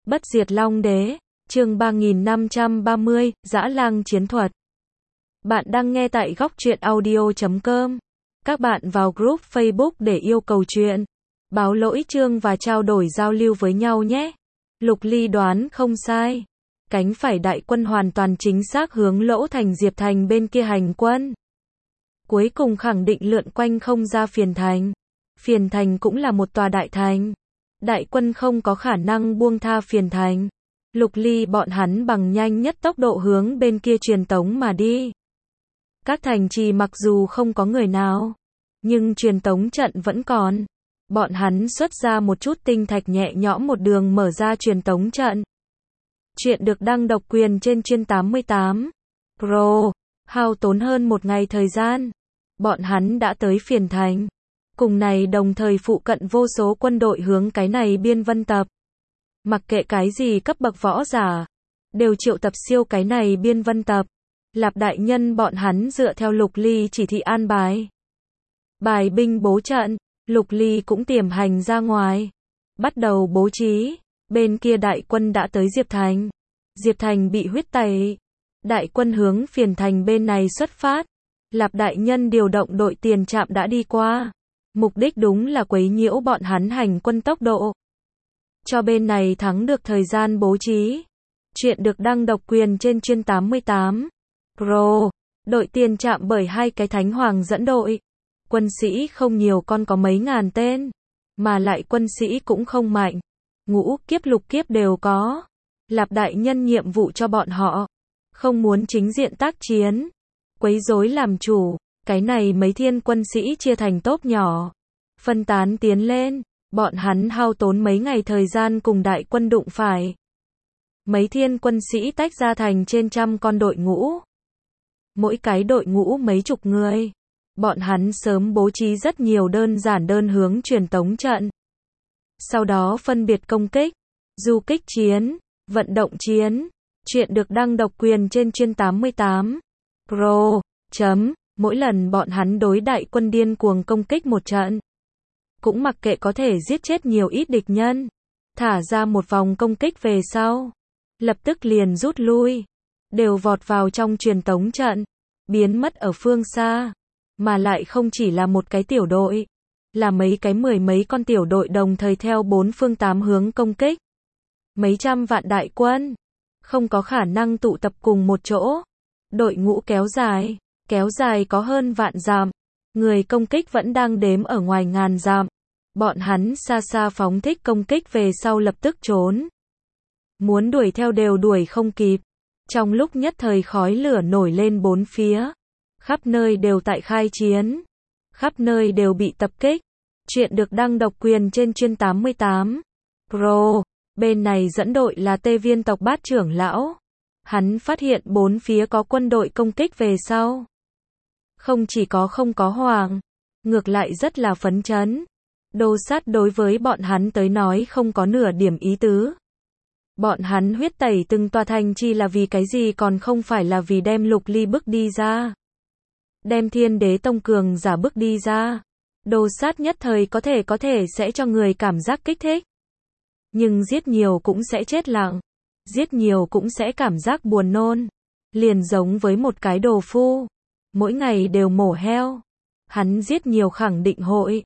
Bất diệt Long Đế, chương 3530, Dã Lang chiến thuật. Bạn đang nghe tại góc truyện audio.com. Các bạn vào group Facebook để yêu cầu chuyện, báo lỗi chương và trao đổi giao lưu với nhau nhé. Lục Ly đoán không sai. Cánh phải đại quân hoàn toàn chính xác hướng Lỗ Thành Diệp Thành bên kia hành quân. Cuối cùng khẳng định lượn quanh không ra Phiền Thành. Phiền Thành cũng là một tòa đại thành. Đại quân không có khả năng buông tha Phiền Thành. Lục Ly bọn hắn bằng nhanh nhất tốc độ hướng bên kia truyền tống mà đi. Các thành trì mặc dù không có người nào, nhưng truyền tống trận vẫn còn. Bọn hắn xuất ra một chút tinh thạch nhẹ nhõm một đường mở ra truyền tống trận. Chuyện được đăng độc quyền trên chuyên 88 Pro, hao tốn hơn một ngày thời gian. Bọn hắn đã tới Phiền Thành. Cùng này đồng thời phụ cận vô số quân đội hướng cái này biên vân tập. Mặc kệ cái gì cấp bậc võ giả, đều triệu tập siêu cái này biên vân tập. Lạp đại nhân bọn hắn dựa theo Lục Ly chỉ thị an bài. Bài binh bố trận, Lục Ly cũng tiềm hành ra ngoài. Bắt đầu bố trí, bên kia đại quân đã tới Diệp Thành. Diệp Thành bị huyết tẩy. Đại quân hướng Phiền Thành bên này xuất phát. Lạp đại nhân điều động đội tiền trạm đã đi qua. Mục đích đúng là quấy nhiễu bọn hắn hành quân tốc độ. Cho bên này thắng được thời gian bố trí. Chuyện được đăng độc quyền trên chuyên 88 Pro. Đội tiền trạm bởi hai cái thánh hoàng dẫn đội. Quân sĩ không nhiều, con có mấy ngàn tên. Mà lại quân sĩ cũng không mạnh. Ngũ kiếp lục kiếp đều có. Lạp đại nhân nhiệm vụ cho bọn họ. Không muốn chính diện tác chiến. Quấy rối làm chủ. Cái này mấy thiên quân sĩ chia thành tốp nhỏ. Phân tán tiến lên. Bọn hắn hao tốn mấy ngày thời gian cùng đại quân đụng phải. Mấy thiên quân sĩ tách ra thành trên trăm con đội ngũ. Mỗi cái đội ngũ mấy chục người. Bọn hắn sớm bố trí rất nhiều đơn giản đơn hướng truyền tống trận. Sau đó phân biệt công kích, du kích chiến, vận động chiến. Chuyện được đăng độc quyền trên chuyên 88 Pro. Mỗi lần bọn hắn đối đại quân điên cuồng công kích một trận. Cũng mặc kệ có thể giết chết nhiều ít địch nhân. Thả ra một vòng công kích về sau. Lập tức liền rút lui. Đều vọt vào trong truyền tống trận. Biến mất ở phương xa. Mà lại không chỉ là một cái tiểu đội. Là mấy cái mười mấy con tiểu đội đồng thời theo bốn phương tám hướng công kích. Mấy trăm vạn đại quân. Không có khả năng tụ tập cùng một chỗ. Đội ngũ kéo dài có hơn vạn dặm. Người công kích vẫn đang đếm ở ngoài ngàn dặm. Bọn hắn xa xa phóng thích công kích về sau lập tức trốn. Muốn đuổi theo đều đuổi không kịp. Trong lúc nhất thời khói lửa nổi lên bốn phía. Khắp nơi đều tại khai chiến. Khắp nơi đều bị tập kích. Chuyện được đăng độc quyền trên chuyên 88 Pro. Bên này dẫn đội là Tê Viên tộc Bát trưởng lão. Hắn phát hiện bốn phía có quân đội công kích về sau. Không chỉ có không có hoàng, ngược lại rất là phấn chấn. Đồ sát đối với bọn hắn tới nói không có nửa điểm ý tứ. Bọn hắn huyết tẩy từng tòa thành chi là vì cái gì, còn không phải là vì đem Lục Ly bức đi ra. Đem Thiên Đế Tông cường giả bức đi ra. Đồ sát nhất thời có thể sẽ cho người cảm giác kích thích. Nhưng giết nhiều cũng sẽ chết lặng. Giết nhiều cũng sẽ cảm giác buồn nôn. Liền giống với một cái đồ phu. Mỗi ngày đều mổ heo. Hắn giết nhiều khẳng định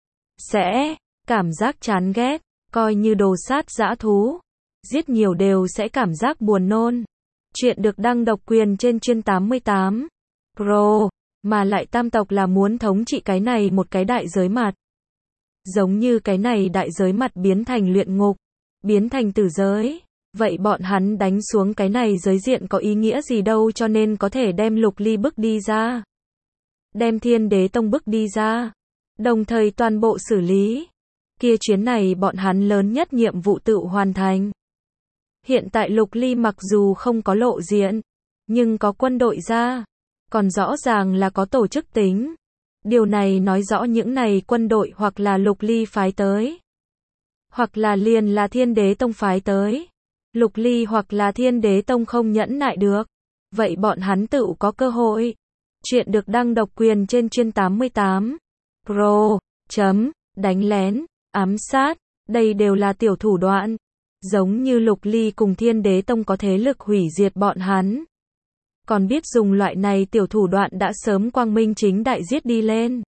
sẽ cảm giác chán ghét. Coi như đồ sát dã thú. Giết nhiều đều sẽ cảm giác buồn nôn. Chuyện được đăng độc quyền trên chuyên 88 Pro. Mà lại tam tộc là muốn thống trị cái này một cái đại giới mặt. Giống như cái này đại giới mặt biến thành luyện ngục. Biến thành tử giới. Vậy bọn hắn đánh xuống cái này giới diện có ý nghĩa gì đâu, cho nên có thể đem Lục Ly bức đi ra. Đem Thiên Đế Tông bức đi ra. Đồng thời toàn bộ xử lý. Kia chuyến này bọn hắn lớn nhất nhiệm vụ tự hoàn thành. Hiện tại Lục Ly mặc dù không có lộ diện, nhưng có quân đội ra. Còn rõ ràng là có tổ chức tính. Điều này nói rõ những này quân đội hoặc là Lục Ly phái tới. Hoặc là liền là Thiên Đế Tông phái tới. Lục Ly hoặc là Thiên Đế Tông không nhẫn nại được. Vậy bọn hắn tự có cơ hội. Chuyện được đăng độc quyền trên chuyên 88 Pro. Đánh lén, ám sát. Đây đều là tiểu thủ đoạn. Giống như Lục Ly cùng Thiên Đế Tông có thế lực hủy diệt bọn hắn. Còn biết dùng loại này tiểu thủ đoạn đã sớm quang minh chính đại giết đi lên.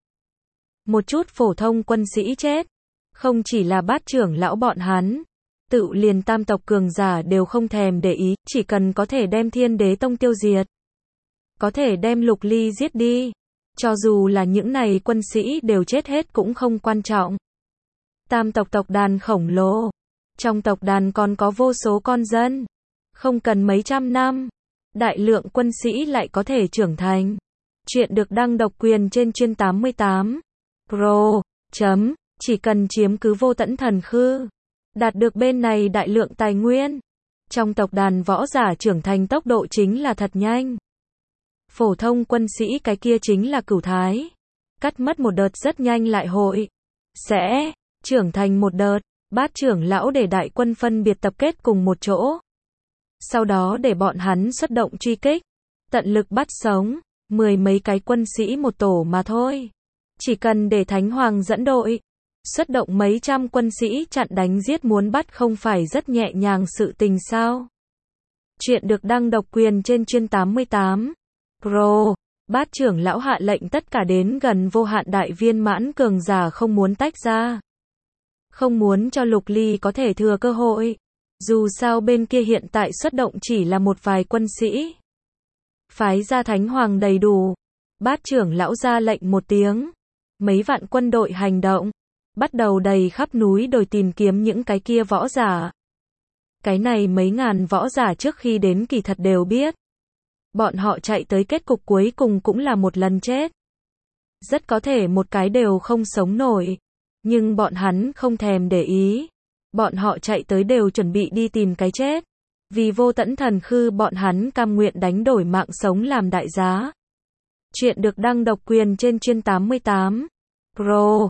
Một chút phổ thông quân sĩ chết. Không chỉ là Bát trưởng lão bọn hắn. Tự liền tam tộc cường giả đều không thèm để ý, chỉ cần có thể đem Thiên Đế Tông tiêu diệt. Có thể đem Lục Ly giết đi. Cho dù là những này quân sĩ đều chết hết cũng không quan trọng. Tam tộc tộc đàn khổng lồ. Trong tộc đàn còn có vô số con dân. Không cần mấy trăm năm. Đại lượng quân sĩ lại có thể trưởng thành. Chuyện được đăng độc quyền trên chuyên 88. Pro. Chỉ cần chiếm cứ Vô Tẫn Thần Khư. Đạt được bên này đại lượng tài nguyên. Trong tộc đàn võ giả trưởng thành tốc độ chính là thật nhanh. Phổ thông quân sĩ cái kia chính là cửu thái. Cắt mất một đợt rất nhanh lại hội. Sẽ trưởng thành một đợt. Bát trưởng lão để đại quân phân biệt tập kết cùng một chỗ. Sau đó để bọn hắn xuất động truy kích. Tận lực bắt sống. 10 mấy cái quân sĩ một tổ mà thôi. Chỉ cần để Thánh Hoàng dẫn đội. Xuất động mấy trăm quân sĩ chặn đánh giết muốn bắt không phải rất nhẹ nhàng sự tình sao. Chuyện được đăng độc quyền trên chuyên 88. Pro. Bát trưởng lão hạ lệnh tất cả đến gần vô hạn đại viên mãn cường giả không muốn tách ra. Không muốn cho Lục Ly có thể thừa cơ hội. Dù sao bên kia hiện tại xuất động chỉ là một vài quân sĩ. Phái ra Thánh Hoàng đầy đủ. Bát trưởng lão ra lệnh một tiếng. Mấy vạn quân đội hành động. Bắt đầu đầy khắp núi đồi tìm kiếm những cái kia võ giả. Cái này mấy ngàn võ giả trước khi đến kỳ thật đều biết. Bọn họ chạy tới kết cục cuối cùng cũng là một lần chết. Rất có thể một cái đều không sống nổi. Nhưng bọn hắn không thèm để ý. Bọn họ chạy tới đều chuẩn bị đi tìm cái chết. Vì Vô Tẫn Thần Khư bọn hắn cam nguyện đánh đổi mạng sống làm đại giá. Chuyện được đăng độc quyền trên chuyên 88. Pro.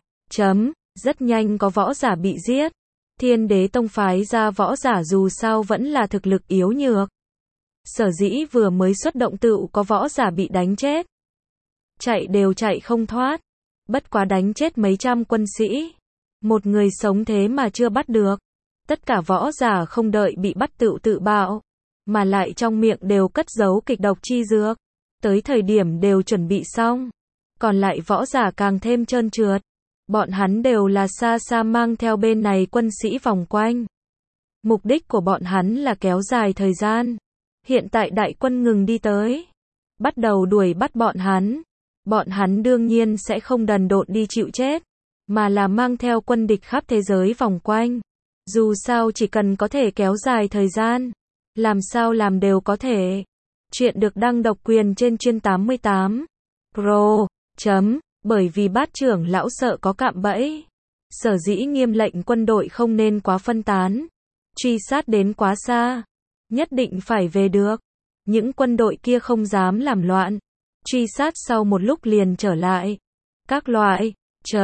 Rất nhanh có võ giả bị giết. Thiên Đế Tông phái ra võ giả dù sao vẫn là thực lực yếu nhược. Sở dĩ vừa mới xuất động tựu có võ giả bị đánh chết. Chạy đều chạy không thoát. Bất quá đánh chết mấy trăm quân sĩ. Một người sống thế mà chưa bắt được. Tất cả võ giả không đợi bị bắt tựu tự bạo. Mà lại trong miệng đều cất giấu kịch độc chi dược. Tới thời điểm đều chuẩn bị xong. Còn lại võ giả càng thêm trơn trượt. Bọn hắn đều là xa xa mang theo bên này quân sĩ vòng quanh. Mục đích của bọn hắn là kéo dài thời gian. Hiện tại đại quân ngừng đi tới. Bắt đầu đuổi bắt bọn hắn. Bọn hắn đương nhiên sẽ không đần độn đi chịu chết. Mà là mang theo quân địch khắp thế giới vòng quanh. Dù sao chỉ cần có thể kéo dài thời gian. Làm sao làm đều có thể. Chuyện được đăng độc quyền trên chuyên 88. Pro. Bởi vì Bát trưởng lão sợ có cạm bẫy. Sở dĩ nghiêm lệnh quân đội không nên quá phân tán. Truy sát đến quá xa. Nhất định phải về được. Những quân đội kia không dám làm loạn. Truy sát sau một lúc liền trở lại. Các loại.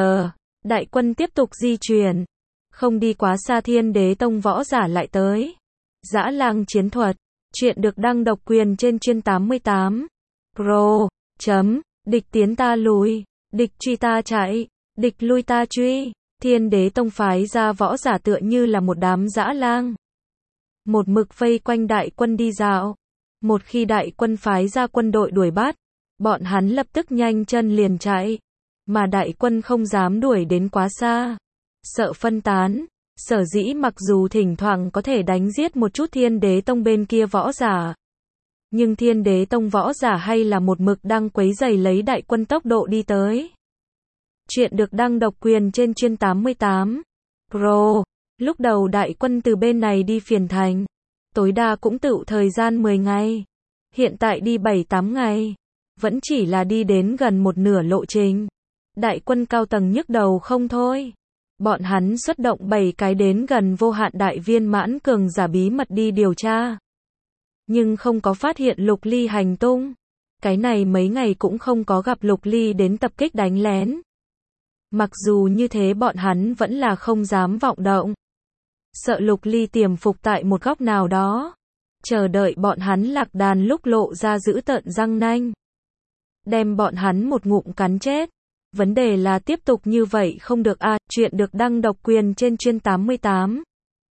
Đại quân tiếp tục di chuyển. Không đi quá xa Thiên Đế Tông võ giả lại tới. Dã lang chiến thuật. Chuyện được đăng độc quyền trên chuyên 88. Pro. Địch tiến ta lùi. Địch truy ta chạy. Địch lui ta truy. Thiên Đế Tông phái ra võ giả tựa như là một đám dã lang. Một mực vây quanh đại quân đi dạo. Một khi đại quân phái ra quân đội đuổi bắt. Bọn hắn lập tức nhanh chân liền chạy. Mà đại quân không dám đuổi đến quá xa. Sợ phân tán. Sở dĩ mặc dù thỉnh thoảng có thể đánh giết một chút Thiên Đế Tông bên kia võ giả. Nhưng Thiên Đế Tông võ giả hay là một mực đang quấy rầy lấy đại quân tốc độ đi tới. Chuyện được đăng độc quyền trên chuyên 88. Pro. Lúc đầu đại quân từ bên này đi Phiền Thành. Tối đa cũng tựu thời gian 10 ngày. Hiện tại đi 7-8 ngày. Vẫn chỉ là đi đến gần một nửa lộ trình. Đại quân cao tầng nhức đầu không thôi. Bọn hắn xuất động 7 cái đến gần vô hạn đại viên mãn cường giả bí mật đi điều tra. Nhưng không có phát hiện Lục Ly hành tung. Cái này mấy ngày cũng không có gặp Lục Ly đến tập kích đánh lén. Mặc dù như thế bọn hắn vẫn là không dám vọng động. Sợ Lục Ly tiềm phục tại một góc nào đó. Chờ đợi bọn hắn lạc đàn lúc lộ ra dữ tợn răng nanh. Đem bọn hắn một ngụm cắn chết. Vấn đề là tiếp tục như vậy không được a. Chuyện được đăng độc quyền trên chuyên 88.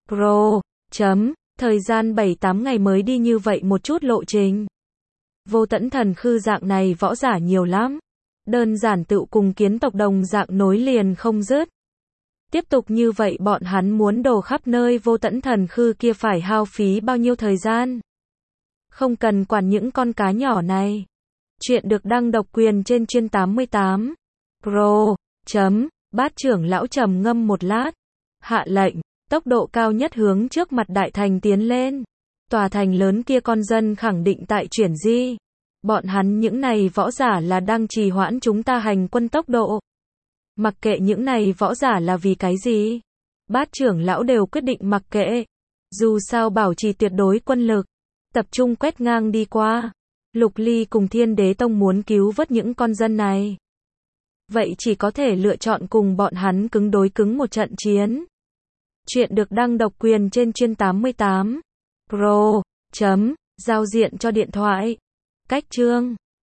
Pro. Thời gian 7-8 ngày mới đi như vậy một chút lộ trình. Vô Tẫn Thần Khư dạng này võ giả nhiều lắm. Đơn giản tựu cùng kiến tộc đồng dạng nối liền không dứt. Tiếp tục như vậy bọn hắn muốn đổ khắp nơi Vô Tẫn Thần Khư kia phải hao phí bao nhiêu thời gian. Không cần quản những con cá nhỏ này. Chuyện được đăng độc quyền trên chuyên 88. Pro. Bát trưởng lão trầm ngâm một lát. Hạ lệnh, tốc độ cao nhất hướng trước mặt đại thành tiến lên. Tòa thành lớn kia con dân khẳng định tại chuyển di. Bọn hắn những này võ giả là đang trì hoãn chúng ta hành quân tốc độ. Mặc kệ những này võ giả là vì cái gì. Bát trưởng lão đều quyết định mặc kệ. Dù sao bảo trì tuyệt đối quân lực. Tập trung quét ngang đi qua. Lục Ly cùng Thiên Đế Tông muốn cứu vớt những con dân này. Vậy chỉ có thể lựa chọn cùng bọn hắn cứng đối cứng một trận chiến. Chuyện được đăng độc quyền trên chuyên 88. Pro. Giao diện cho điện thoại. Cách chương